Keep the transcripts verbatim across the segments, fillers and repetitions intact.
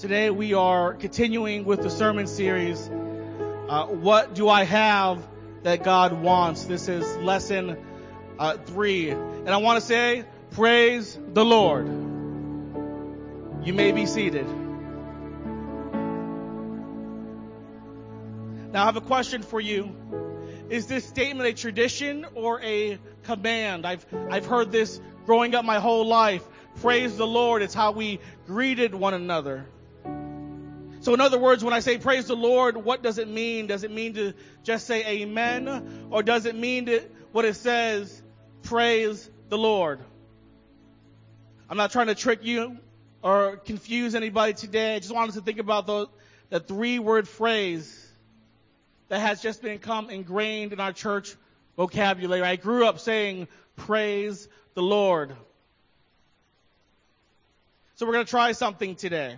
Today we are continuing with the sermon series, uh, What Do I Have That God Wants? This is lesson uh, three. And I want to say, praise the Lord. You may be seated. Now I have a question for you. Is this statement a tradition or a command? I've, I've heard this growing up my whole life. Praise the Lord. It's how we greeted one another. So in other words, when I say praise the Lord, what does it mean? Does it mean to just say amen? Or does it mean to, what it says, praise the Lord? I'm not trying to trick you or confuse anybody today. I just wanted to think about the, the three-word phrase that has just become ingrained in our church vocabulary. I grew up saying, praise the Lord. So we're going to try something today.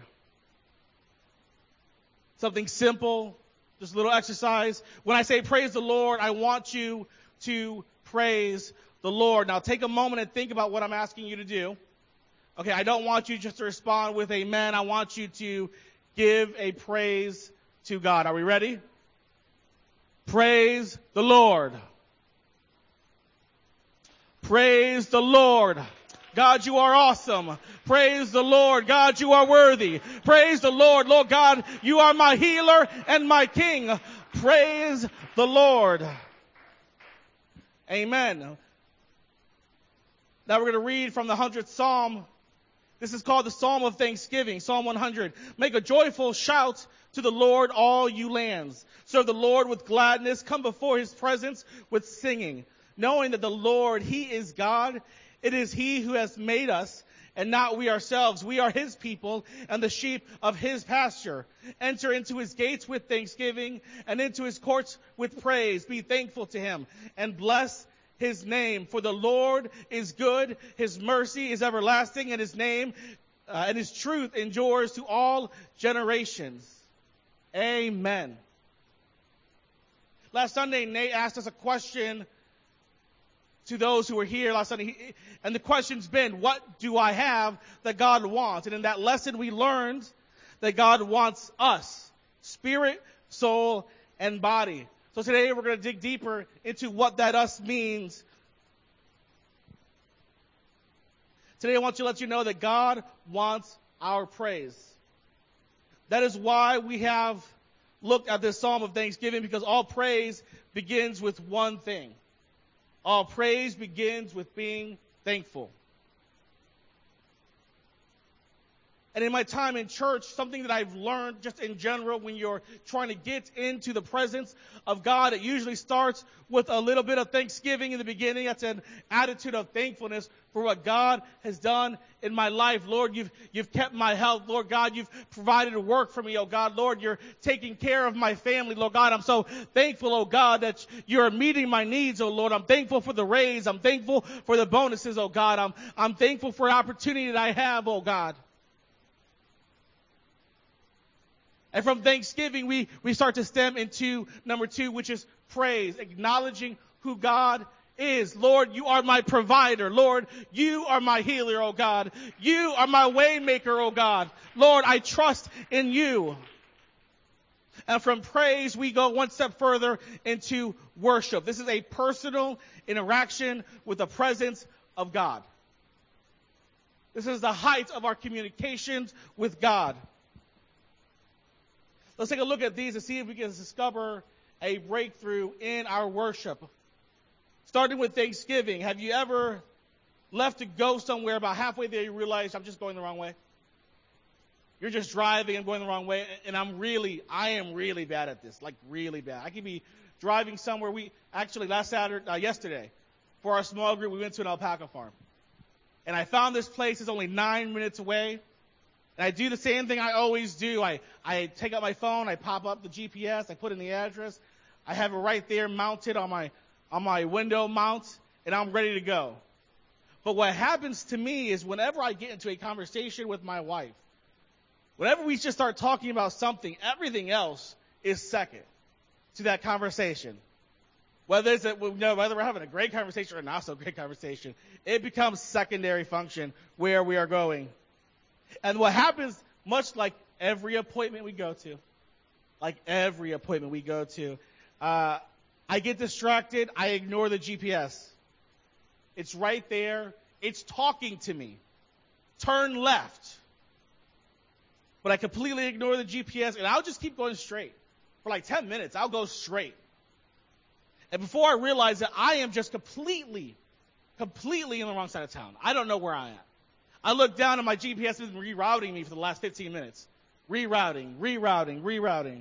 Something simple, just a little exercise. When I say praise the Lord, I want you to praise the Lord. Now take a moment and think about what I'm asking you to do. Okay, I don't want you just to respond with amen. I want you to give a praise to God. Are we ready? Praise the Lord. Praise the Lord. God, you are awesome. Praise the Lord. God, you are worthy. Praise the Lord. Lord God, you are my healer and my king. Praise the Lord. Amen. Now we're going to read from the hundredth Psalm. This is called the Psalm of Thanksgiving, Psalm one hundred. Make a joyful shout to the Lord, all you lands. Serve the Lord with gladness. Come before his presence with singing. Knowing that the Lord, he is God. It is he who has made us, and not we ourselves. We are his people and the sheep of his pasture. Enter into his gates with thanksgiving and into his courts with praise. Be thankful to him and bless his name. For the Lord is good. His mercy is everlasting, and his name uh, and his truth endures to all generations. Amen. Last Sunday, Nate asked us a question to those who were here last Sunday. And the question's been, what do I have that God wants? And in that lesson, we learned that God wants us, spirit, soul, and body. So today we're going to dig deeper into what that us means. Today I want to let you know that God wants our praise. That is why we have looked at this Psalm of Thanksgiving, because all praise begins with one thing. All praise begins with being thankful. And in my time in church, something that I've learned just in general, when you're trying to get into the presence of God, it usually starts with a little bit of thanksgiving in the beginning. That's an attitude of thankfulness for what God has done in my life. Lord, you've, you've kept my health. Lord God, you've provided work for me, oh God. Lord, you're taking care of my family, Lord God. I'm so thankful, oh God, that you're meeting my needs, oh Lord. I'm thankful for the raise. I'm thankful for the bonuses, oh God. I'm, I'm thankful for the opportunity that I have, oh God. And from thanksgiving, we, we start to stem into number two, which is praise, acknowledging who God is. Lord, you are my provider. Lord, you are my healer, oh God. You are my way maker, oh God. Lord, I trust in you. And from praise, we go one step further into worship. This is a personal interaction with the presence of God. This is the height of our communications with God. Let's take a look at these and see if we can discover a breakthrough in our worship. Starting with Thanksgiving. Have you ever left to go somewhere, about halfway there you realize, I'm just going the wrong way? You're just driving and going the wrong way. And I'm really, I am really bad at this. Like really bad. I could be driving somewhere. We actually last Saturday, uh, yesterday, for our small group, we went to an alpaca farm. And I found this place. It's only nine minutes away. And I do the same thing I always do. I, I take out my phone, I pop up the G P S, I put in the address, I have it right there mounted on my, on my window mount, and I'm ready to go. But what happens to me is whenever I get into a conversation with my wife, whenever we just start talking about something, everything else is second to that conversation. Whether it's a, you know, whether we're having a great conversation or not so great conversation, it becomes secondary function where we are going. And what happens, much like every appointment we go to, like every appointment we go to, uh, I get distracted. I ignore the G P S. It's right there. It's talking to me. Turn left. But I completely ignore the G P S, and I'll just keep going straight. For like ten minutes, I'll go straight. And before I realize that, I am just completely, completely in the wrong side of town. I don't know where I am. I look down, and my G P S has been rerouting me for the last fifteen minutes. Rerouting, rerouting, rerouting.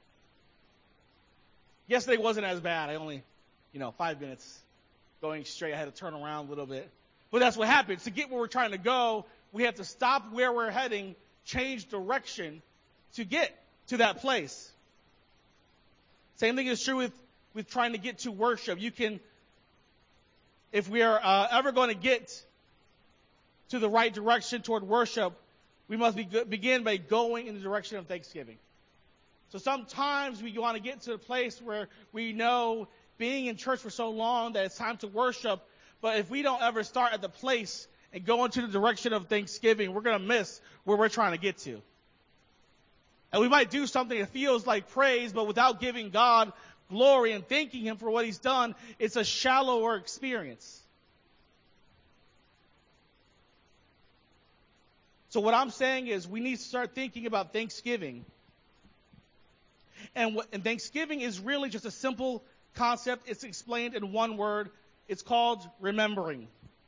Yesterday wasn't as bad. I only, you know, five minutes going straight. I had to turn around a little bit. But that's what happens. To get where we're trying to go, we have to stop where we're heading, change direction to get to that place. Same thing is true with, with trying to get to worship. You can, if we are uh, ever going to get to the right direction toward worship, we must be, begin by going in the direction of thanksgiving. So sometimes we want to get to a place where we know being in church for so long that it's time to worship, but if we don't ever start at the place and go into the direction of thanksgiving, we're going to miss where we're trying to get to. And we might do something that feels like praise, but without giving God glory and thanking Him for what He's done, it's a shallower experience. So what I'm saying is we need to start thinking about thanksgiving. And, what, and thanksgiving is really just a simple concept. It's explained in one word. It's called remembering.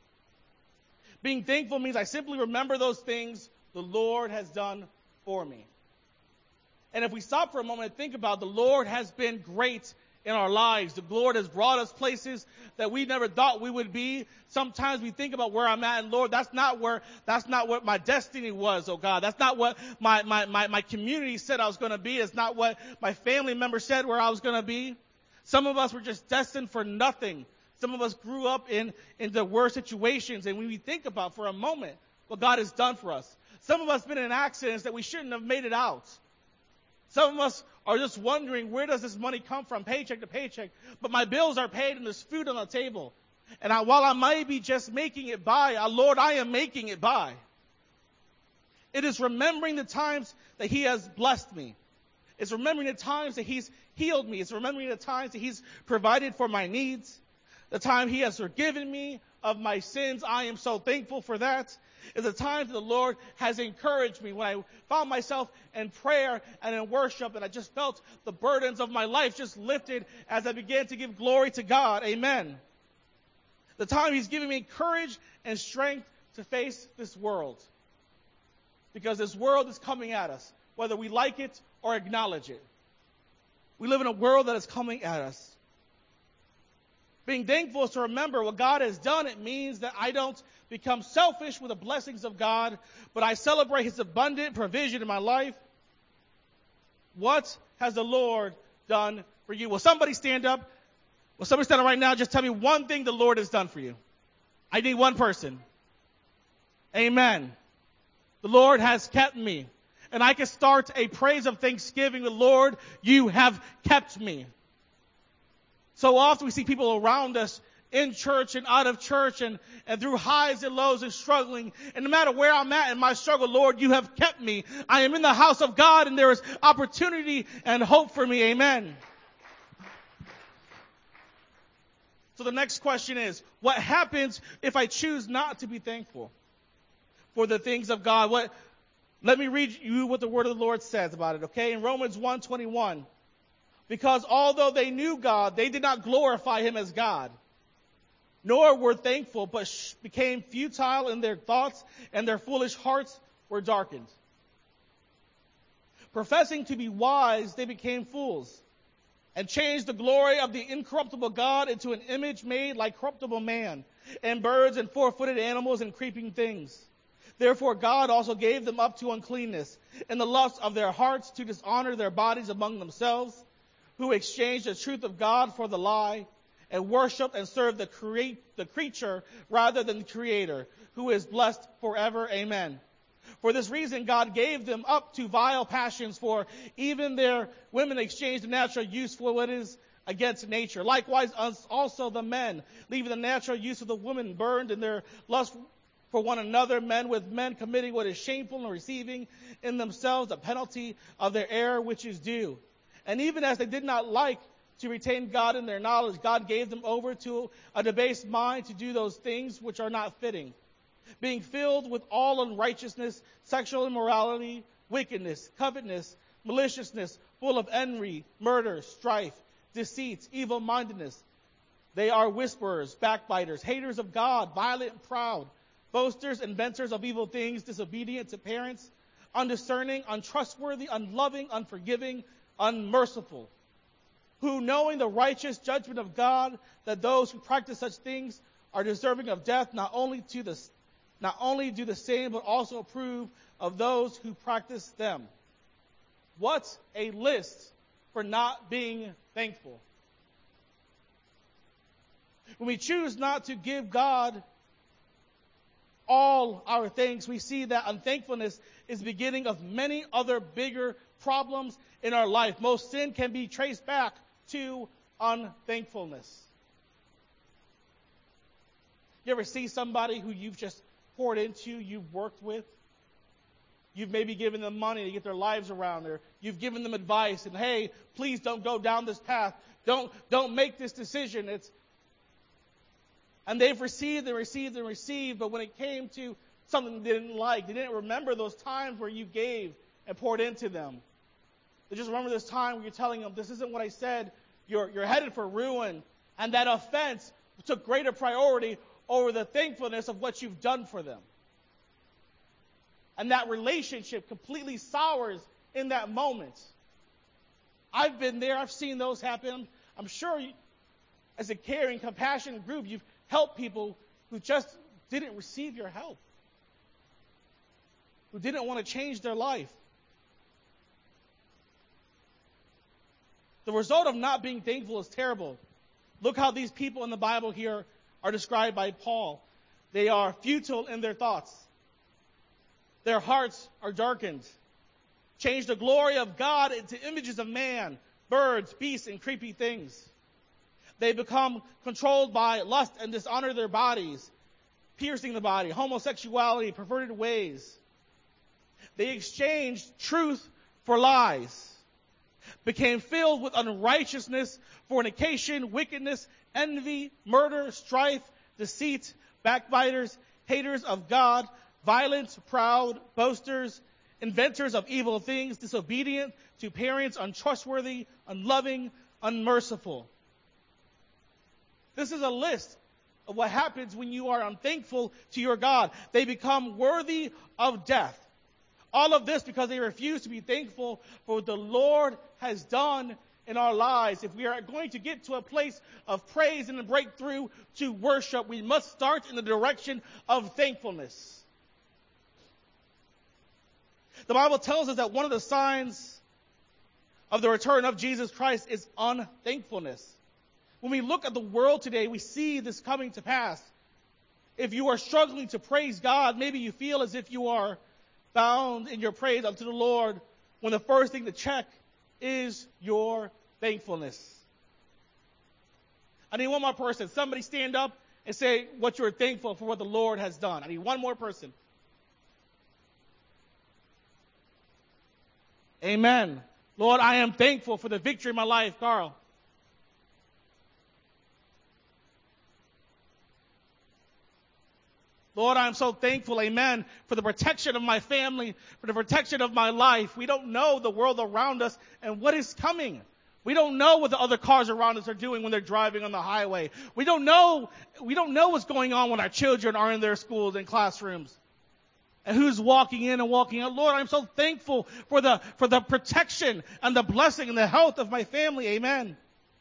Being thankful means I simply remember those things the Lord has done for me. And if we stop for a moment and think about it, the Lord has been great in our lives. The Lord has brought us places that we never thought we would be. Sometimes we think about where I'm at, and Lord, that's not where, that's not what my destiny was, oh God. That's not what my, my, my, my community said I was going to be. It's not what my family members said where I was going to be. Some of us were just destined for nothing. Some of us grew up in, in the worst situations, and when we think about for a moment what God has done for us. Some of us have been in accidents that we shouldn't have made it out. Some of us are just wondering, where does this money come from, paycheck to paycheck? But my bills are paid and there's food on the table. And I, while I might be just making it by, uh, Lord, I am making it by. It is remembering the times that He has blessed me. It's remembering the times that He's healed me. It's remembering the times that He's provided for my needs. The time He has forgiven me of my sins. I am so thankful for that. It's the times that the Lord has encouraged me when I found myself in prayer and in worship, and I just felt the burdens of my life just lifted as I began to give glory to God. Amen. The time He's giving me courage and strength to face this world. Because this world is coming at us, whether we like it or acknowledge it. We live in a world that is coming at us. Being thankful is to remember what God has done. It means that I don't become selfish with the blessings of God, but I celebrate His abundant provision in my life. What has the Lord done for you? Will somebody stand up? Will somebody stand up right now? Just tell me one thing the Lord has done for you. I need one person. Amen. The Lord has kept me. And I can start a praise of thanksgiving. The Lord, you have kept me. So often we see people around us in church and out of church and, and through highs and lows and struggling. And no matter where I'm at in my struggle, Lord, you have kept me. I am in the house of God and there is opportunity and hope for me. Amen. So the next question is, what happens if I choose not to be thankful for the things of God? What? Let me read you what the word of the Lord says about it, okay? In Romans one twenty-one. Because although they knew God, they did not glorify Him as God, nor were thankful, but sh- became futile in their thoughts, and their foolish hearts were darkened. Professing to be wise, they became fools, and changed the glory of the incorruptible God into an image made like corruptible man, and birds and four-footed animals and creeping things. Therefore God also gave them up to uncleanness, in the lust of their hearts to dishonor their bodies among themselves, who exchanged the truth of God for the lie, and worshiped and served the, create, the creature rather than the Creator, who is blessed forever. Amen. For this reason, God gave them up to vile passions, for even their women exchanged the natural use for what is against nature. Likewise, us also the men, leaving the natural use of the woman, burned in their lust for one another, men with men, committing what is shameful and receiving in themselves the penalty of their error which is due. And even as they did not like to retain God in their knowledge, God gave them over to a debased mind to do those things which are not fitting, being filled with all unrighteousness, sexual immorality, wickedness, covetousness, maliciousness, full of envy, murder, strife, deceit, evil-mindedness. They are whisperers, backbiters, haters of God, violent and proud, boasters, inventors of evil things, disobedient to parents, undiscerning, untrustworthy, unloving, unforgiving, unmerciful, who, knowing the righteous judgment of God, that those who practice such things are deserving of death, not only to the not only do the same, but also approve of those who practice them. What a list for not being thankful. When we choose not to give God all our thanks, we see that unthankfulness is the beginning of many other bigger problems in our life. Most sin can be traced back to unthankfulness. You ever see somebody who you've just poured into, you've worked with? You've maybe given them money to get their lives around there. You've given them advice and, hey, please don't go down this path. Don't, don't make this decision. It's, and they've received and received and received, but when it came to something they didn't like, they didn't remember those times where you gave and poured into them. They just remember this time where you're telling them, this isn't what I said. You're, you're headed for ruin. And that offense took greater priority over the thankfulness of what you've done for them. And that relationship completely sours in that moment. I've been there. I've seen those happen. I'm sure you, as a caring, compassionate group, you've helped people who just didn't receive your help, who didn't want to change their life. The result of not being thankful is terrible. Look how these people in the Bible here are described by Paul. They are futile in their thoughts. Their hearts are darkened. Change the glory of God into images of man, birds, beasts, and creepy things. They become controlled by lust and dishonor their bodies, piercing the body, homosexuality, perverted ways. They exchanged truth for lies, became filled with unrighteousness, fornication, wickedness, envy, murder, strife, deceit, backbiters, haters of God, violent, proud, boasters, inventors of evil things, disobedient to parents, untrustworthy, unloving, unmerciful. This is a list of what happens when you are unthankful to your God. They become worthy of death. All of this because they refuse to be thankful for what the Lord has done in our lives. If we are going to get to a place of praise and a breakthrough to worship, we must start in the direction of thankfulness. The Bible tells us that one of the signs of the return of Jesus Christ is unthankfulness. When we look at the world today, we see this coming to pass. If you are struggling to praise God, maybe you feel as if you are bound in your praise unto the Lord, when the first thing to check is your thankfulness. I need one more person. Somebody stand up and say what you're thankful for what the Lord has done. I need one more person. Amen. Lord, I am thankful for the victory in my life, Carl. Lord, I'm so thankful, amen, for the protection of my family, for the protection of my life. We don't know the world around us and what is coming. We don't know what the other cars around us are doing when they're driving on the highway. We don't know, we don't know what's going on when our children are in their schools and classrooms. And who's walking in and walking out. Lord, I'm so thankful for the, for the protection and the blessing and the health of my family. Amen.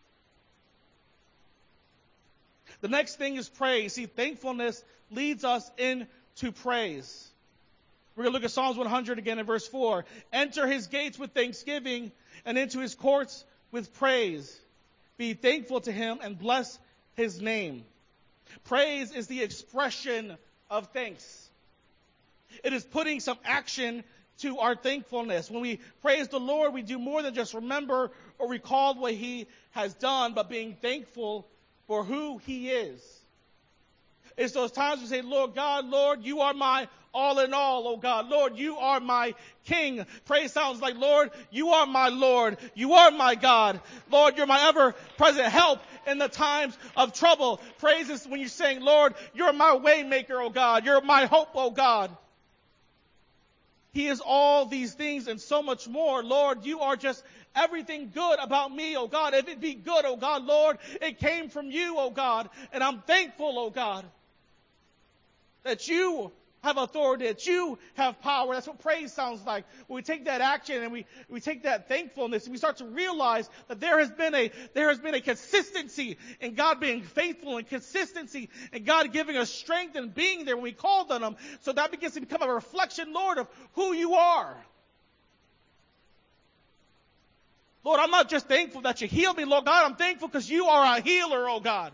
The next thing is praise. See, thankfulness leads us into praise. We're going to look at Psalms one hundred again in verse four. Enter his gates with thanksgiving and into his courts with praise. Be thankful to him and bless his name. Praise is the expression of thanks. It is putting some action to our thankfulness. When we praise the Lord, we do more than just remember or recall what he has done, but being thankful for who he is. It's those times we say, Lord God, Lord, you are my all in all, oh God. Lord, you are my King. Praise sounds like, Lord, you are my Lord. You are my God. Lord, you're my ever-present help in the times of trouble. Praise is when you're saying, Lord, you're my way maker, oh God. You're my hope, oh God. He is all these things and so much more. Lord, you are just everything good about me, oh God. If it be good, oh God, Lord, it came from you, oh God. And I'm thankful, oh God, that you have authority, that you have power. That's what praise sounds like. When we take that action and we, we take that thankfulness and we start to realize that there has been a, there has been a consistency in God being faithful and consistency in God giving us strength and being there when we called on Him. So that begins to become a reflection, Lord, of who you are. Lord, I'm not just thankful that you healed me, Lord God. I'm thankful because you are a healer, oh God.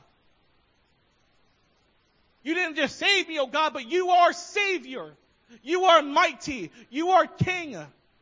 You didn't just save me, oh God, but you are Savior. You are mighty. You are King.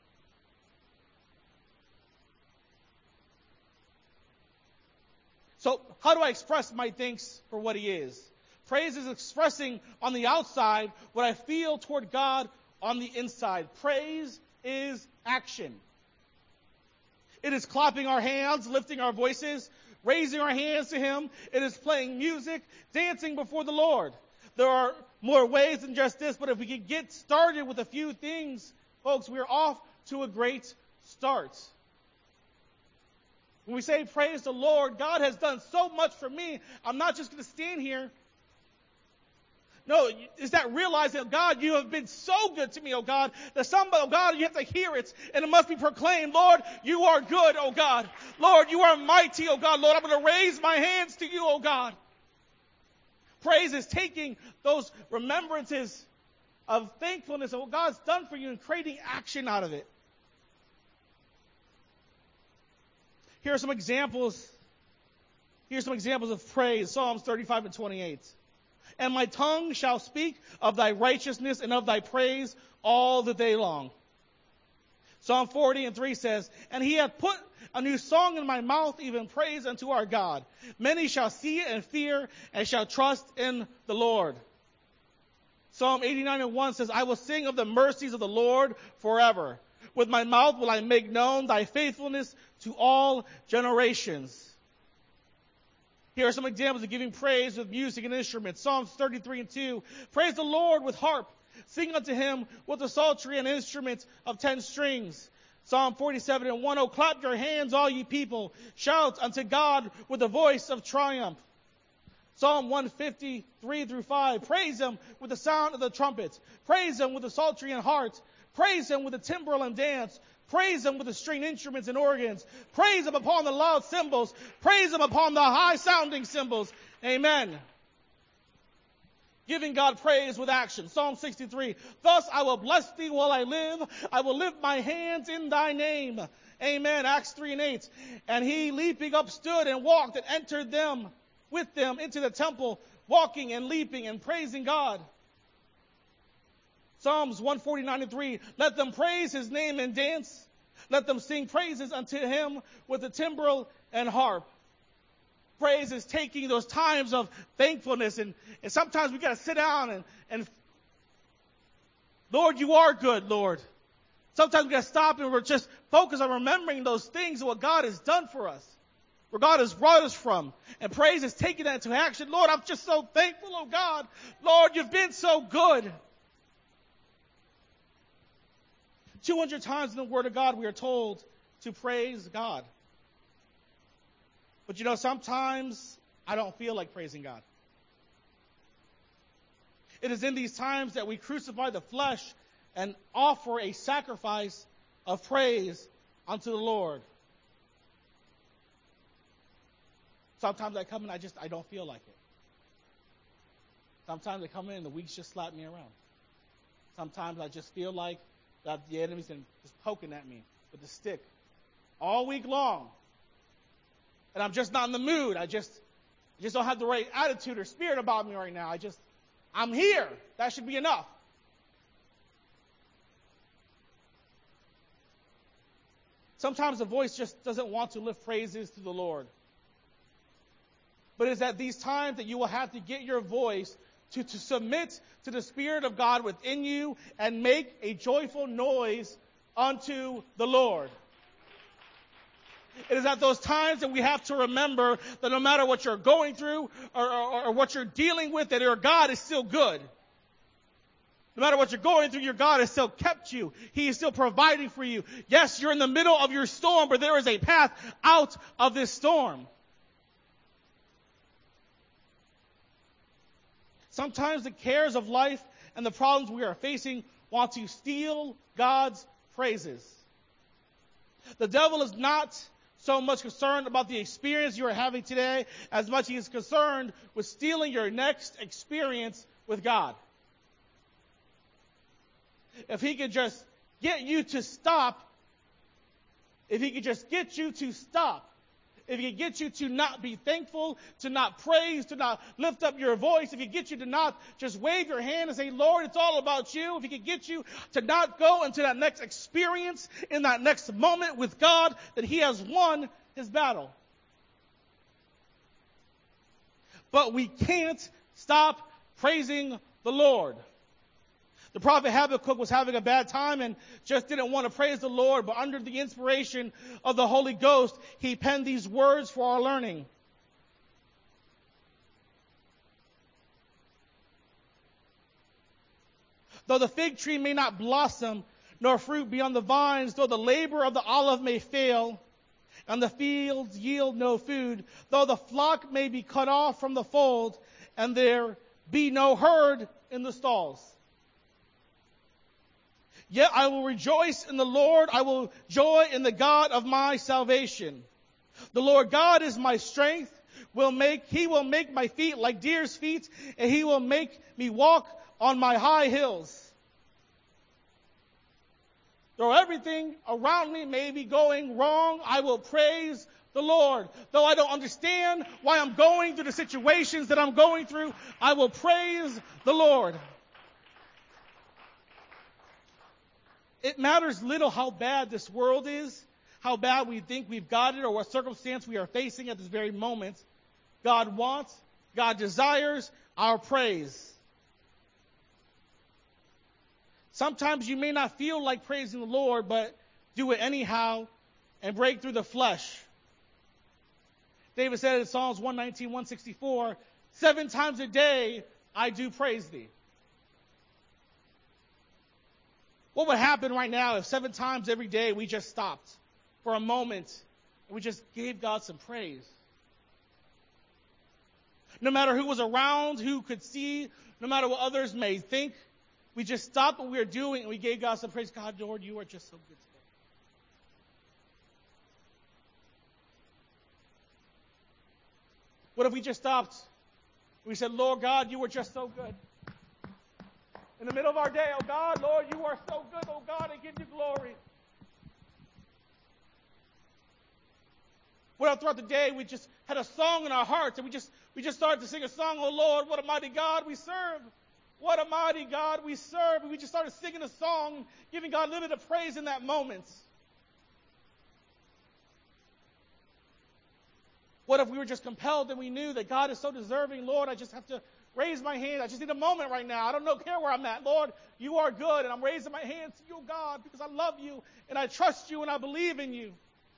So how do I express my thanks for what He is? Praise is expressing on the outside what I feel toward God on the inside. Praise is action. It is clapping our hands, lifting our voices, raising our hands to Him. It is playing music, dancing before the Lord. There are more ways than just this, but if we could get started with a few things, folks, we're off to a great start. When we say praise the Lord, God has done so much for me. I'm not just going to stand here. No, is that realizing, God, you have been so good to me, oh God, that somebody, oh God, you have to hear it, and it must be proclaimed, Lord, you are good, oh God. Lord, you are mighty, oh God. Lord, I'm going to raise my hands to you, oh God. Praise is taking those remembrances of thankfulness of what God's done for you and creating action out of it. Here are some examples. Here's some examples of praise. Psalms thirty-five and twenty-eight. And my tongue shall speak of thy righteousness and of thy praise all the day long. Psalm forty and three says, and he hath put a new song in my mouth, even praise unto our God. Many shall see it and fear and shall trust in the Lord. Psalm eighty-nine and one says, I will sing of the mercies of the Lord forever. With my mouth will I make known thy faithfulness to all generations. Here are some examples of giving praise with music and instruments. Psalms thirty-three and two. Praise the Lord with harp. Sing unto Him with the psaltery and instruments of ten strings. Psalm forty-seven and one. Oh, clap your hands, all ye people. Shout unto God with the voice of triumph. Psalm one fifty-three through five. Praise Him with the sound of the trumpet. Praise Him with the psaltery and harp. Praise Him with the timbrel and dance. Praise Him with the string instruments and organs. Praise Him upon the loud cymbals. Praise Him upon the high sounding cymbals. Amen. Giving God praise with action. Psalm sixty-three. Thus I will bless thee while I live. I will lift my hands in thy name. Amen. Acts three and eight. And he leaping up stood and walked and entered them with them into the temple, walking and leaping and praising God. Psalms one forty-nine and three. Let them praise his name and dance. Let them sing praises unto him with the timbrel and harp. Praise is taking those times of thankfulness, and, and sometimes we got to sit down and, and Lord, you are good, Lord. Sometimes we got to stop and we're just focused on remembering those things of what God has done for us, where God has brought us from. And praise is taking that into action. Lord, I'm just so thankful, oh God. Lord, you've been so good. two hundred times in the Word of God we are told to praise God. But you know, sometimes I don't feel like praising God. It is in these times that we crucify the flesh and offer a sacrifice of praise unto the Lord. Sometimes I come in, I just, I don't feel like it. Sometimes I come in and the weeks just slap me around. Sometimes I just feel like that the enemy's been just poking at me with a stick all week long. And I'm just not in the mood. I just, I just don't have the right attitude or spirit about me right now. I just, I'm here. That should be enough. Sometimes the voice just doesn't want to lift praises to the Lord. But it's at these times that you will have to get your voice to, to submit to the Spirit of God within you and make a joyful noise unto the Lord. It is at those times that we have to remember that no matter what you're going through or, or, or what you're dealing with, that your God is still good. No matter what you're going through, your God has still kept you. He is still providing for you. Yes, you're in the middle of your storm, but there is a path out of this storm. Sometimes the cares of life and the problems we are facing want to steal God's praises. The devil is not so much concerned about the experience you are having today as much as he is concerned with stealing your next experience with God. If he could just get you to stop, if he could just get you to stop, if he could get you to not be thankful, to not praise, to not lift up your voice, if he could get you to not just wave your hand and say, Lord, it's all about you, if he could get you to not go into that next experience, in that next moment with God, then he has won his battle. But we can't stop praising the Lord. The prophet Habakkuk was having a bad time and just didn't want to praise the Lord, but under the inspiration of the Holy Ghost, he penned these words for our learning. Though the fig tree may not blossom, nor fruit be on the vines, though the labor of the olive may fail, and the fields yield no food, though the flock may be cut off from the fold, and there be no herd in the stalls. Yet I will rejoice in the Lord. I will joy in the God of my salvation. The Lord God is my strength. Will make, he will make my feet like deer's feet, and he will make me walk on my high hills. Though everything around me may be going wrong, I will praise the Lord. Though I don't understand why I'm going through the situations that I'm going through, I will praise the Lord. It matters little how bad this world is, how bad we think we've got it, or what circumstance we are facing at this very moment. God wants, God desires our praise. Sometimes you may not feel like praising the Lord, but do it anyhow and break through the flesh. David said in Psalms one nineteen, one sixty-four, seven times a day I do praise thee. What would happen right now if seven times every day we just stopped for a moment and we just gave God some praise? No matter who was around, who could see, no matter what others may think, we just stopped what we were doing and we gave God some praise. God, Lord, you are just so good today. What if we just stopped? We said, Lord God, you are just so good. In the middle of our day, oh God, Lord, you are so good, oh God, I give you glory. What if throughout the day we just had a song in our hearts and we just we just started to sing a song, oh Lord, what a mighty God we serve. What a mighty God we serve. And we just started singing a song, giving God a little bit of praise in that moment. What if we were just compelled and we knew that God is so deserving, Lord, I just have to raise my hand. I just need a moment right now. I don't know, care where I'm at. Lord, you are good, and I'm raising my hands to you, God, because I love you, and I trust you, and I believe in you.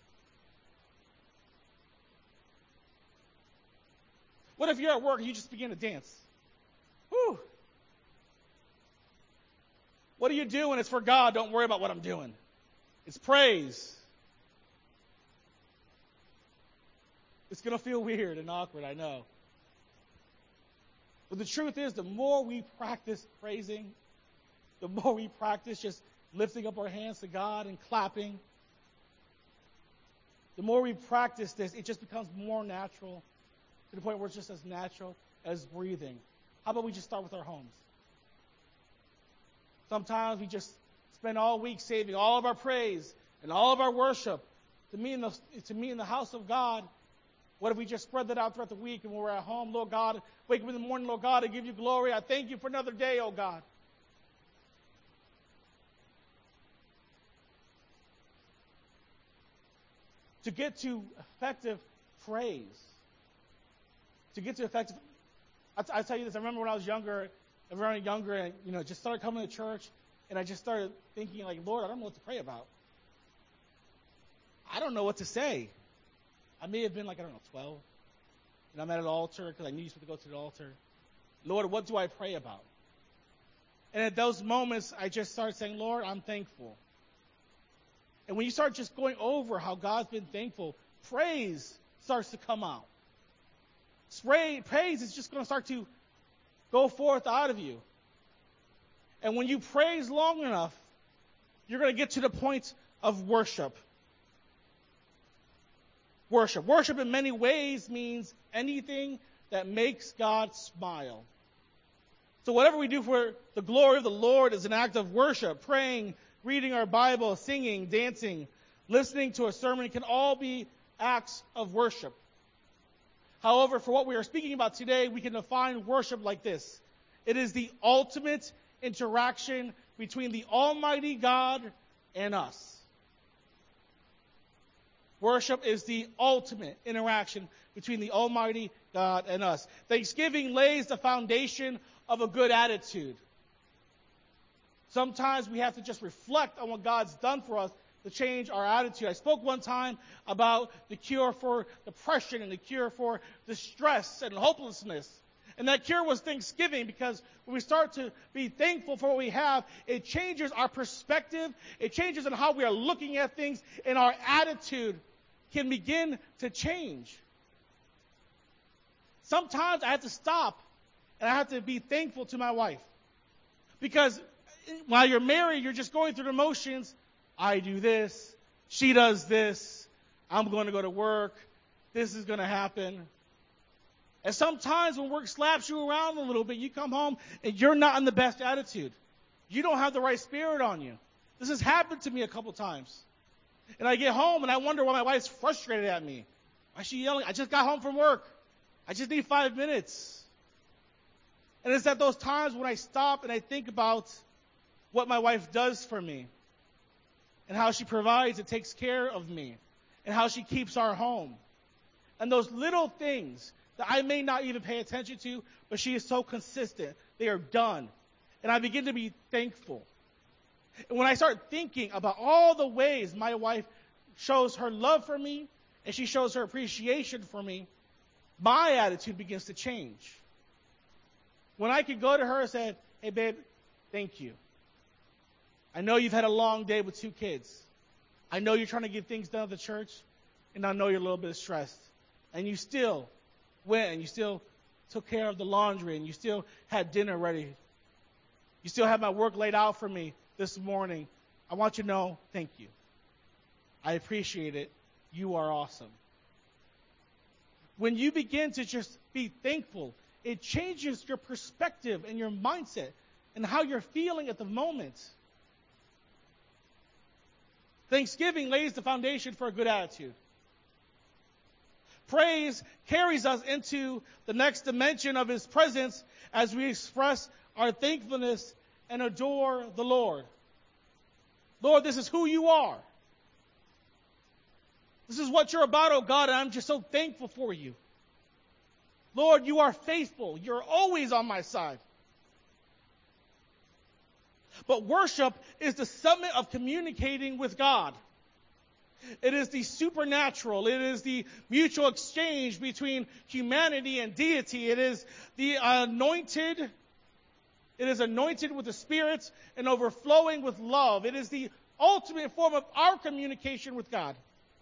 What if you're at work and you just begin to dance? Whew. What are you doing? It's for God. Don't worry about what I'm doing. It's praise. It's going to feel weird and awkward, I know. But the truth is, the more we practice praising, the more we practice just lifting up our hands to God and clapping, the more we practice this, it just becomes more natural to the point where it's just as natural as breathing. How about we just start with our homes? Sometimes we just spend all week saving all of our praise and all of our worship to meet in the, to meet in the house of God. What if we just spread that out throughout the week and when we're at home, Lord God, wake up in the morning, Lord God, I give you glory. I thank you for another day, oh God. To get to effective praise, to get to effective I, t- I tell you this, I remember when I was younger, very younger, and, you know, just started coming to church, and I just started thinking, like, Lord, I don't know what to pray about. I don't know what to say. I may have been like, I don't know, twelve. And I'm at an altar because I knew you were supposed to go to the altar. Lord, what do I pray about? And at those moments, I just started saying, Lord, I'm thankful. And when you start just going over how God's been thankful, praise starts to come out. Spray, praise is just going to start to go forth out of you. And when you praise long enough, you're going to get to the point of worship. Worship. Worship in many ways means anything that makes God smile. So whatever we do for the glory of the Lord is an act of worship. Praying, reading our Bible, singing, dancing, listening to a sermon can all be acts of worship. However, for what we are speaking about today, we can define worship like this. It is the ultimate interaction between the Almighty God and us. Worship is the ultimate interaction between the Almighty God and us. Thanksgiving lays the foundation of a good attitude. Sometimes we have to just reflect on what God's done for us to change our attitude. I spoke one time about the cure for depression and the cure for distress and hopelessness. And that cure was Thanksgiving, because when we start to be thankful for what we have, it changes our perspective. It changes in how we are looking at things, and our attitude can begin to change. Sometimes I have to stop and I have to be thankful to my wife. Because while you're married, you're just going through the motions. I do this. She does this. I'm going to go to work. This is going to happen. And sometimes when work slaps you around a little bit, you come home and you're not in the best attitude. You don't have the right spirit on you. This has happened to me a couple times. And I get home and I wonder why my wife's frustrated at me. Why is she yelling? I just got home from work. I just need five minutes. And it's at those times when I stop and I think about what my wife does for me, and how she provides and takes care of me, and how she keeps our home. And those little things that I may not even pay attention to, but she is so consistent. They are done. And I begin to be thankful. And when I start thinking about all the ways my wife shows her love for me, and she shows her appreciation for me, my attitude begins to change. When I could go to her and say, hey, babe, thank you. I know you've had a long day with two kids. I know you're trying to get things done at the church, and I know you're a little bit stressed. And you still went and you still took care of the laundry, and you still had dinner ready. You still have my work laid out for me this morning. I want you to know, thank you. I appreciate it. You are awesome. When you begin to just be thankful, it changes your perspective and your mindset and how you're feeling at the moment. Thanksgiving lays the foundation for a good attitude. Praise carries us into the next dimension of His presence as we express our thankfulness and adore the Lord. Lord, this is who you are. This is what you're about, oh God, and I'm just so thankful for you. Lord, you are faithful. You're always on my side. But worship is the summit of communicating with God. It is the supernatural. It is the mutual exchange between humanity and deity. It is the anointed. It is anointed with the Spirit and overflowing with love. It is the ultimate form of our communication with God.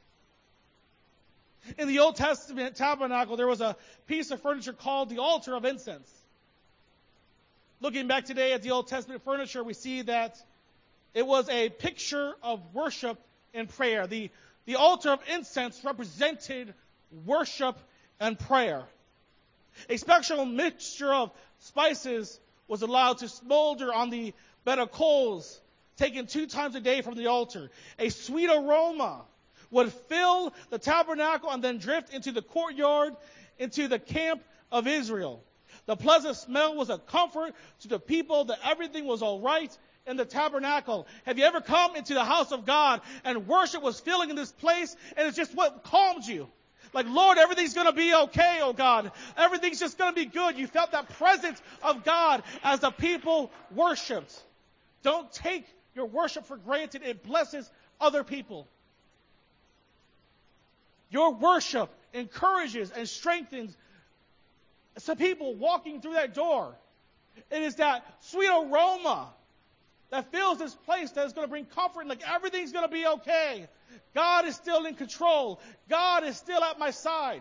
In the Old Testament tabernacle, there was a piece of furniture called the altar of incense. Looking back today at the Old Testament furniture, we see that it was a picture of worship and prayer. The, the altar of incense represented worship and prayer. A special mixture of spices was allowed to smolder on the bed of coals, taken two times a day from the altar. A sweet aroma would fill the tabernacle and then drift into the courtyard, into the camp of Israel. The pleasant smell was a comfort to the people that everything was all right in the tabernacle. Have you ever come into the house of God and worship was filling in this place, and it's just what calms you? Like, Lord, everything's going to be okay, oh God. Everything's just going to be good. You felt that presence of God as the people worshiped. Don't take your worship for granted. It blesses other people. Your worship encourages and strengthens some people walking through that door. It is that sweet aroma that fills this place that is going to bring comfort. Like, everything's going to be okay. God is still in control. God is still at my side.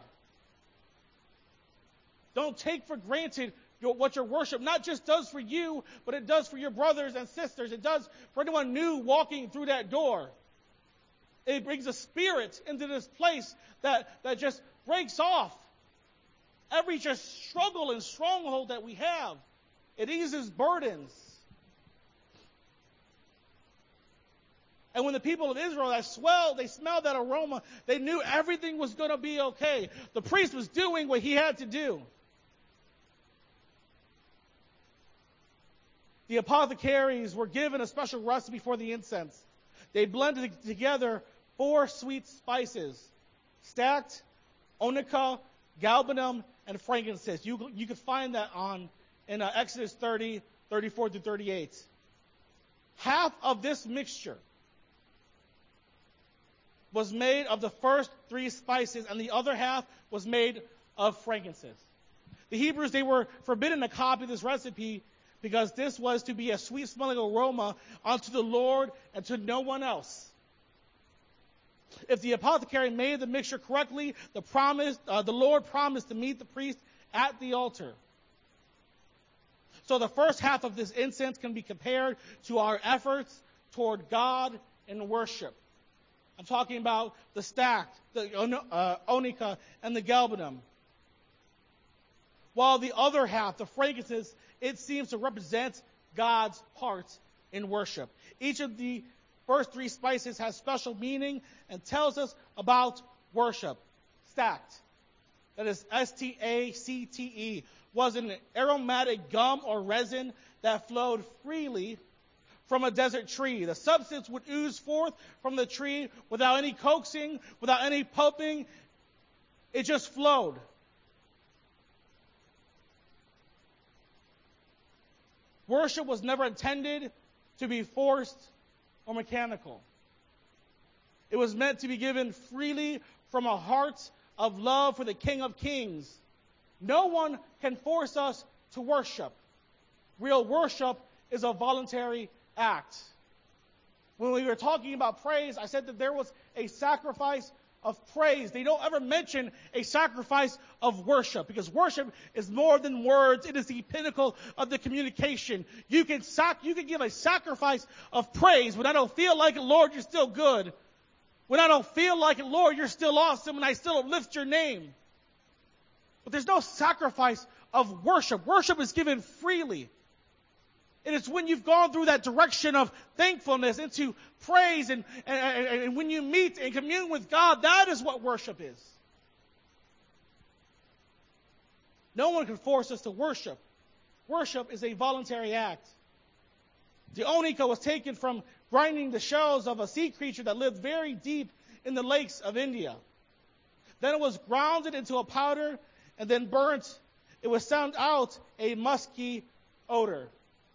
Don't take for granted your, what your worship not just does for you, but it does for your brothers and sisters. It does for anyone new walking through that door. It brings a spirit into this place that, that just breaks off every just struggle and stronghold that we have. It eases burdens. And when the people of Israel that swelled, they smelled that aroma, they knew everything was going to be okay. The priest was doing what he had to do. The apothecaries were given a special recipe for the incense. They blended together four sweet spices: stacked, onycha, galbanum, and frankincense. You, you can find that on in uh, Exodus thirty, thirty-four through thirty-eight. Half of this mixture was made of the first three spices, and the other half was made of frankincense. The Hebrews, they were forbidden to copy this recipe because this was to be a sweet-smelling aroma unto the Lord and to no one else. If the apothecary made the mixture correctly, the promise, uh, the Lord promised to meet the priest at the altar. So the first half of this incense can be compared to our efforts toward God in worship. I'm talking about the stacked, the uh, onycha, and the galbanum. While the other half, the frankincense, it seems to represent God's heart in worship. Each of the first three spices has special meaning and tells us about worship. Stacked, that is S T A C T E, was an aromatic gum or resin that flowed freely from a desert tree. The substance would ooze forth from the tree without any coaxing, without any pumping. It just flowed. Worship was never intended to be forced or mechanical. It was meant to be given freely from a heart of love for the King of Kings. No one can force us to worship. Real worship is a voluntary act. When we were talking about praise, I said that there was a sacrifice of praise. They don't ever mention a sacrifice of worship, because worship is more than words. It is the pinnacle of the communication. You can sac- you can give a sacrifice of praise. When I don't feel like it, Lord, you're still good. When I don't feel like it, Lord, you're still awesome, and I still lift your name. But there's no sacrifice of worship. Worship is given freely. It is when you've gone through that direction of thankfulness into praise, and, and, and when you meet and commune with God, that is what worship is. No one can force us to worship. Worship is a voluntary act. The onycha was taken from grinding the shells of a sea creature that lived very deep in the lakes of India. Then it was grounded into a powder and then burnt. It would sound out a musky odor.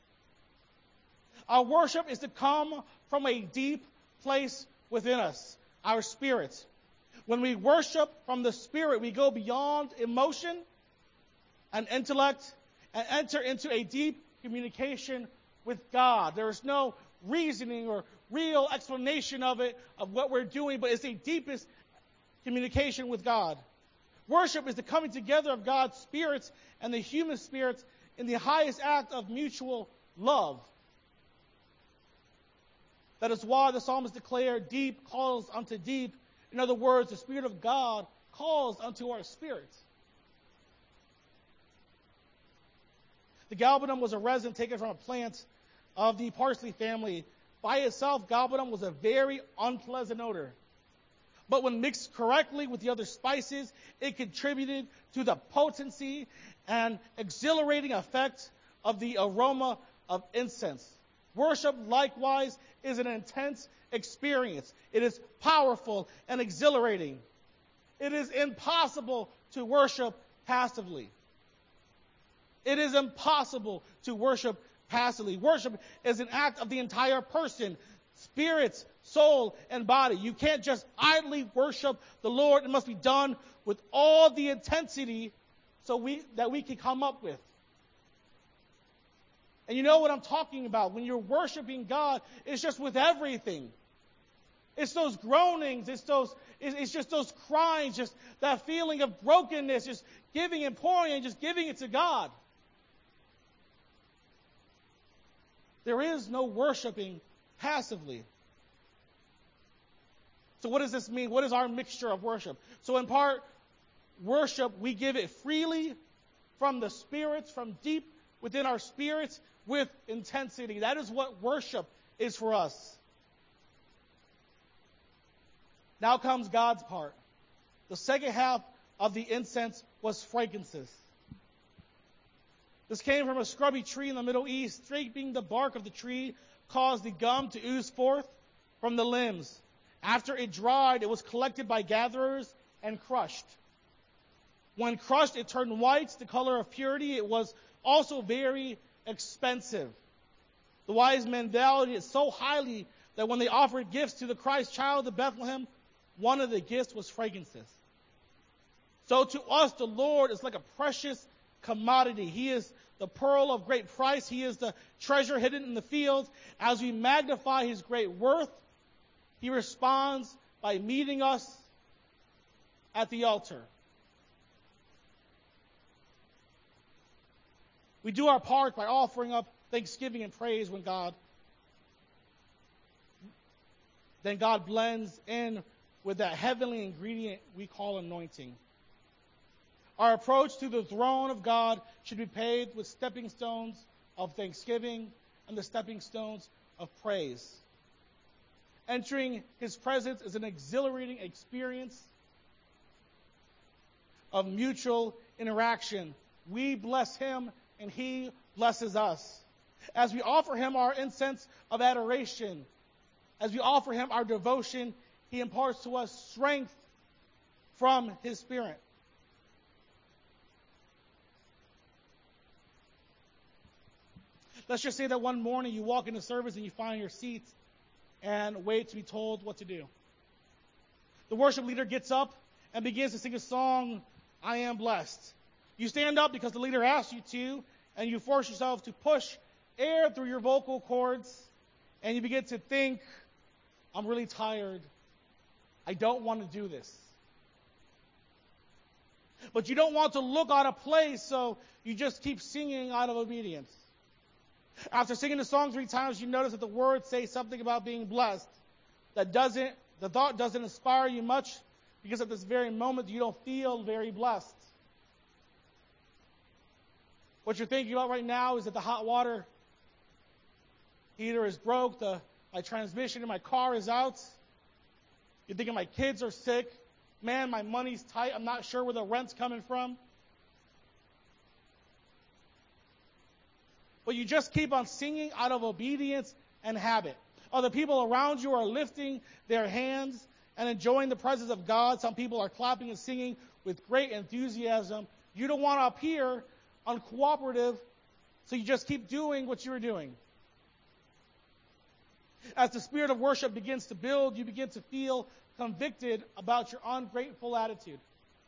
Our worship is to come from a deep place within us, our spirit. When we worship from the Spirit, we go beyond emotion and intellect and enter into a deep communication with God. There is no reasoning or real explanation of it, of what we're doing, but it's the deepest communication with God. Worship is the coming together of God's spirits and the human spirits in the highest act of mutual love. That is why the psalmist declared, deep calls unto deep. In other words, the Spirit of God calls unto our spirits. The galbanum was a resin taken from a plant of the parsley family. By itself, galbanum was a very unpleasant odor. But when mixed correctly with the other spices, it contributed to the potency and exhilarating effect of the aroma of incense. Worship, likewise, is an intense experience. It is powerful and exhilarating. It is impossible to worship passively. It is impossible to worship passively. Worship is an act of the entire person, spirit, soul, and body. You can't just idly worship the Lord. It must be done with all the intensity so we that we can come up with. And you know what I'm talking about. When you're worshiping God, it's just with everything. It's those groanings. It's those. It's just those crying. Just that feeling of brokenness. Just giving and pouring and just giving it to God. There is no worshiping passively. So what does this mean? What is our mixture of worship? So in part, worship, we give it freely from the spirits, from deep within our spirits with intensity. That is what worship is for us. Now comes God's part. The second half of the incense was frankincense. This came from a scrubby tree in the Middle East. Scraping the bark of the tree caused the gum to ooze forth from the limbs. After it dried, it was collected by gatherers and crushed. When crushed, it turned white, the color of purity. It was also very expensive. The wise men valued it so highly that when they offered gifts to the Christ child of Bethlehem, one of the gifts was frankincense. So to us, the Lord is like a precious commodity. He is the pearl of great price. He is the treasure hidden in the fields. As we magnify his great worth, he responds by meeting us at the altar. We do our part by offering up thanksgiving and praise when God, then God blends in with that heavenly ingredient we call anointing. Our approach to the throne of God should be paved with stepping stones of thanksgiving and the stepping stones of praise. Entering his presence is an exhilarating experience of mutual interaction. We bless him and he blesses us. As we offer him our incense of adoration, as we offer him our devotion, he imparts to us strength from his Spirit. Let's just say that one morning you walk into service and you find your seat and wait to be told what to do. The worship leader gets up and begins to sing a song, I Am Blessed. You stand up because the leader asked you to, and you force yourself to push air through your vocal cords, and you begin to think, I'm really tired. I don't want to do this. But you don't want to look out of place, so you just keep singing out of obedience. After singing the song three times, you notice that the words say something about being blessed. That doesn't, the thought doesn't inspire you much, because at this very moment you don't feel very blessed. What you're thinking about right now is that the hot water heater is broke, the my transmission in my car is out. You're thinking my kids are sick. Man, my money's tight. I'm not sure where the rent's coming from. But you just keep on singing out of obedience and habit. Other people around you are lifting their hands and enjoying the presence of God. Some people are clapping and singing with great enthusiasm. You don't want to appear uncooperative, so you just keep doing what you're doing. As the spirit of worship begins to build, you begin to feel convicted about your ungrateful attitude.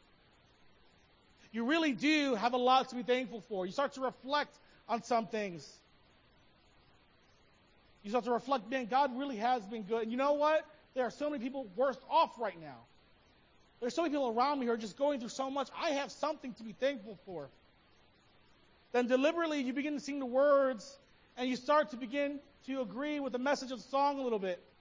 You really do have a lot to be thankful for. You start to reflect on some things. You start to reflect, man, God really has been good. And you know what? There are so many people worse off right now. There's so many people around me who are just going through so much. I have something to be thankful for. Then deliberately you begin to sing the words, and you start to begin to agree with the message of the song a little bit.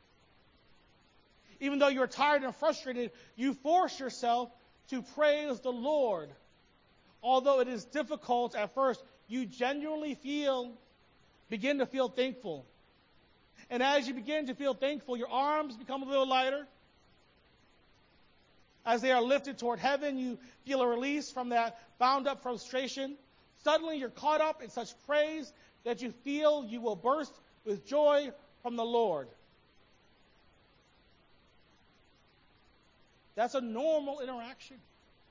Even though you're tired and frustrated, you force yourself to praise the Lord. Although it is difficult at first, you genuinely feel, begin to feel thankful. And as you begin to feel thankful, your arms become a little lighter. As they are lifted toward heaven, you feel a release from that bound up frustration. Suddenly you're caught up in such praise that you feel you will burst with joy from the Lord. That's a normal interaction.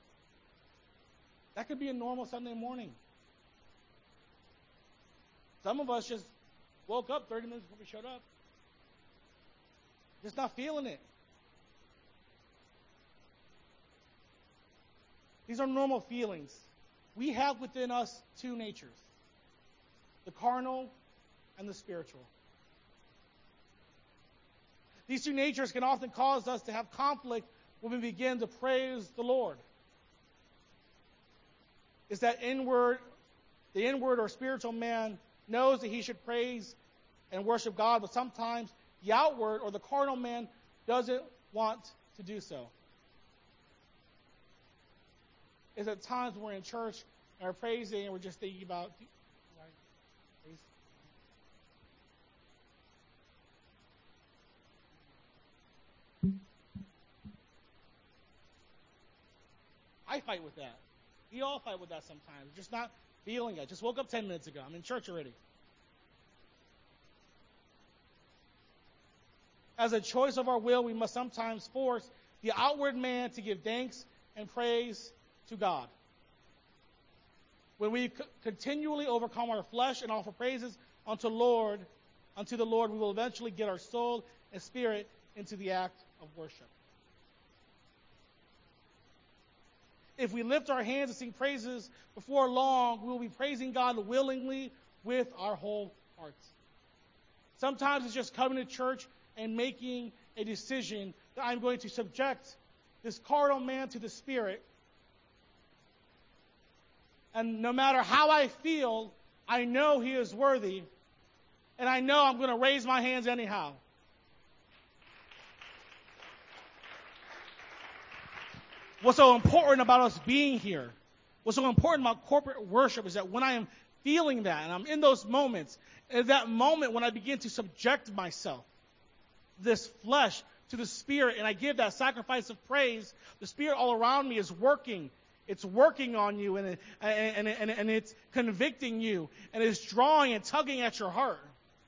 That could be a normal Sunday morning. Some of us just woke up thirty minutes before we showed up. Just not feeling it. These are normal feelings. We have within us two natures, the carnal and the spiritual. These two natures can often cause us to have conflict when we begin to praise the Lord. It's that inward, the inward or spiritual man knows that he should praise and worship God, but sometimes the outward or the carnal man doesn't want to do so. It's at times when we're in church and we're praising and we're just thinking about, right, praise. I fight with that. We all fight with that sometimes. Just not feeling it. Just woke up ten minutes ago. I'm in church already. As a choice of our will, we must sometimes force the outward man to give thanks and praise to God. When we c- continually overcome our flesh and offer praises unto Lord, unto the Lord, we will eventually get our soul and spirit into the act of worship. If we lift our hands and sing praises before long, we will be praising God willingly with our whole hearts. Sometimes it's just coming to church and making a decision that I'm going to subject this carnal man to the Spirit. And no matter how I feel, I know He is worthy. And I know I'm going to raise my hands anyhow. What's so important about us being here, what's so important about corporate worship is that when I am feeling that, and I'm in those moments, at that moment when I begin to subject myself, this flesh, to the Spirit, and I give that sacrifice of praise, the Spirit all around me is working. It's working on you, and, it, and, and, and it's convicting you, and it's drawing and tugging at your heart.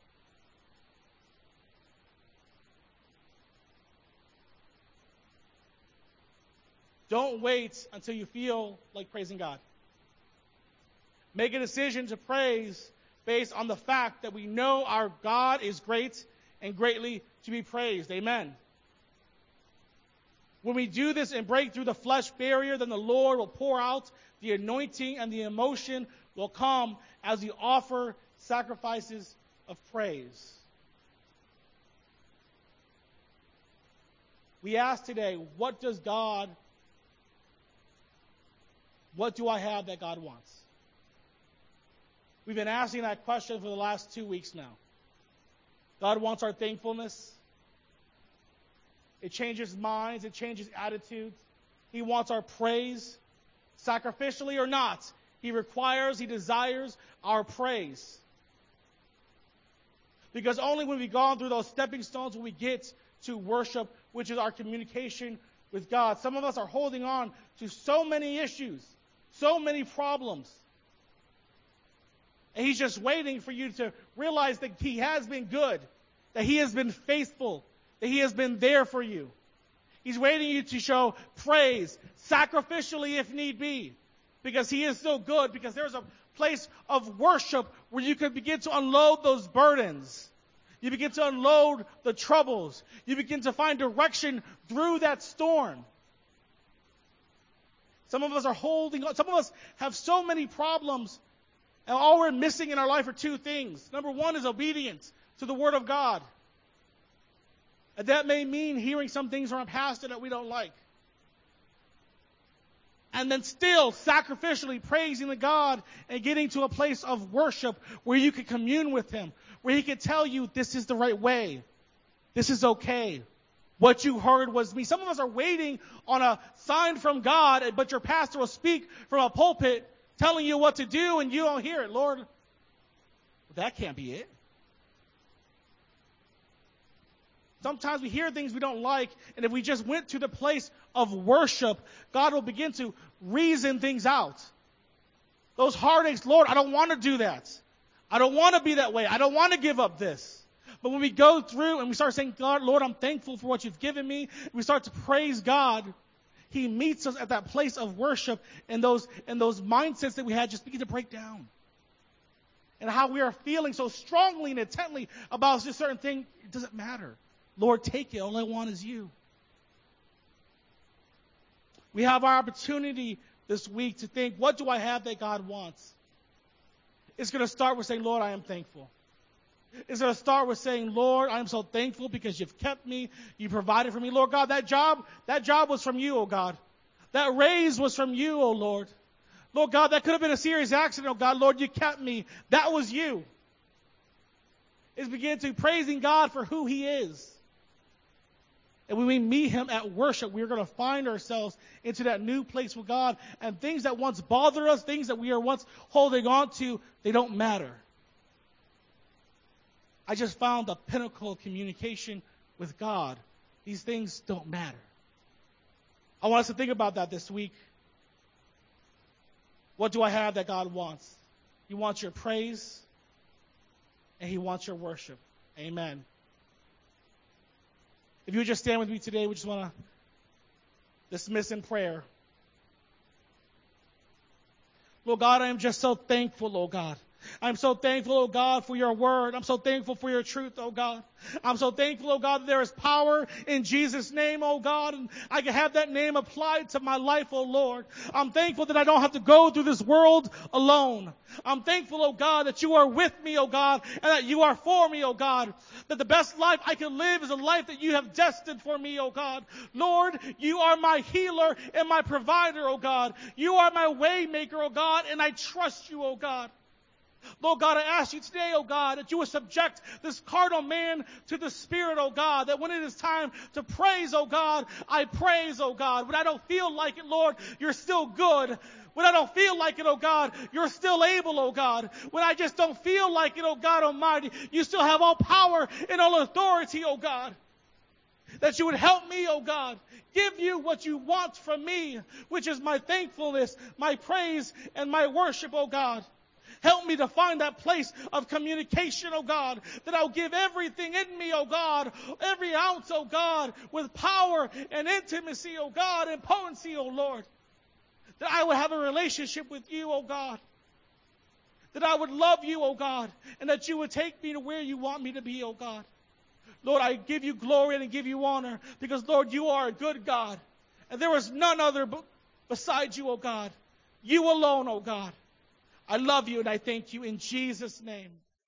Don't wait until you feel like praising God. Make a decision to praise based on the fact that we know our God is great and greatly to be praised. Amen. When we do this and break through the flesh barrier, then the Lord will pour out the anointing and the emotion will come as we offer sacrifices of praise. We ask today, what does God, what do I have that God wants? We've been asking that question for the last two weeks now. God wants our thankfulness. It changes minds. It changes attitudes. He wants our praise, sacrificially or not. He requires, He desires our praise. Because only when we've gone through those stepping stones will we get to worship, which is our communication with God. Some of us are holding on to so many issues, so many problems. And He's just waiting for you to realize that He has been good, that He has been faithful, that He has been there for you. He's waiting you to show praise, sacrificially if need be, because He is so good, because there's a place of worship where you can begin to unload those burdens. You begin to unload the troubles. You begin to find direction through that storm. Some of us are holding on. Some of us have so many problems, and all we're missing in our life are two things. Number one is obedience to the Word of God. And that may mean hearing some things from a pastor that we don't like. And then still sacrificially praising the God and getting to a place of worship where you can commune with Him, where He can tell you this is the right way. This is okay. What you heard was me. Some of us are waiting on a sign from God, but your pastor will speak from a pulpit telling you what to do and you don't hear it. Lord, that can't be it. Sometimes we hear things we don't like, and if we just went to the place of worship, God will begin to reason things out. Those heartaches, Lord, I don't want to do that. I don't want to be that way. I don't want to give up this. But when we go through and we start saying, God, Lord, I'm thankful for what you've given me, we start to praise God, He meets us at that place of worship, and those, and those mindsets that we had just begin to break down. And how we are feeling so strongly and intently about this certain thing, it doesn't matter. Lord, take it. All I want is you. We have our opportunity this week to think, what do I have that God wants? It's going to start with saying, Lord, I am thankful. It's going to start with saying, Lord, I am so thankful because you've kept me. You provided for me. Lord God, that job, that job was from you, oh God. That raise was from you, oh Lord. Lord God, that could have been a serious accident, oh God. Lord, you kept me. That was you. It's begin to praising God for who he is. And when we meet him at worship, we're going to find ourselves into that new place with God. And things that once bothered us, things that we are once holding on to, they don't matter. I just found the pinnacle of communication with God. These things don't matter. I want us to think about that this week. What do I have that God wants? He wants your praise, and he wants your worship. Amen. If you would just stand with me today, we just want to dismiss in prayer. Lord God, I am just so thankful, oh God. I'm so thankful, oh God, for your word. I'm so thankful for your truth, oh God. I'm so thankful, oh God, that there is power in Jesus' name, oh God, and I can have that name applied to my life, oh Lord. I'm thankful that I don't have to go through this world alone. I'm thankful, oh God, that you are with me, oh God, and that you are for me, oh God. That the best life I can live is a life that you have destined for me, oh God. Lord, you are my healer and my provider, oh God. You are my way maker, oh God, and I trust you, oh God. Lord God, I ask you today, oh God, that you would subject this carnal man to the Spirit, oh God, that when it is time to praise, oh God, I praise, oh God. When I don't feel like it, Lord, you're still good. When I don't feel like it, oh God, you're still able, oh God. When I just don't feel like it, oh God Almighty, you still have all power and all authority, oh God. That you would help me, oh God, give you what you want from me, which is my thankfulness, my praise, and my worship, oh God. Help me to find that place of communication, oh God, that I'll give everything in me, oh God, every ounce, oh God, with power and intimacy, oh God, and potency, oh Lord. That I would have a relationship with you, oh God. That I would love you, oh God, and that you would take me to where you want me to be, oh God. Lord, I give you glory and I give you honor because, Lord, you are a good God. And there is none other besides you, oh God. You alone, oh God. I love you and I thank you in Jesus' name.